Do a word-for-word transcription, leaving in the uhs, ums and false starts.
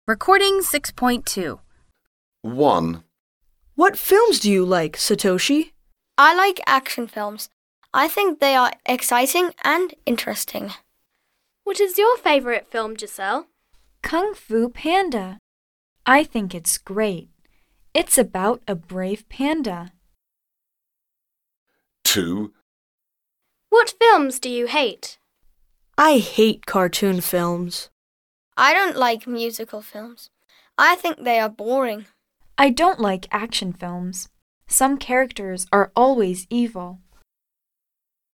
Recording six point two. one. What films do you like, Satoshi? I like action films. I think they are exciting and interesting. What is your favourite film, Giselle? Kung Fu Panda. I think it's great. It's about a brave panda. two. What films do you hate? I hate cartoon films. I don't like musical films. I think they are boring. I don't like action films. Some characters are always evil.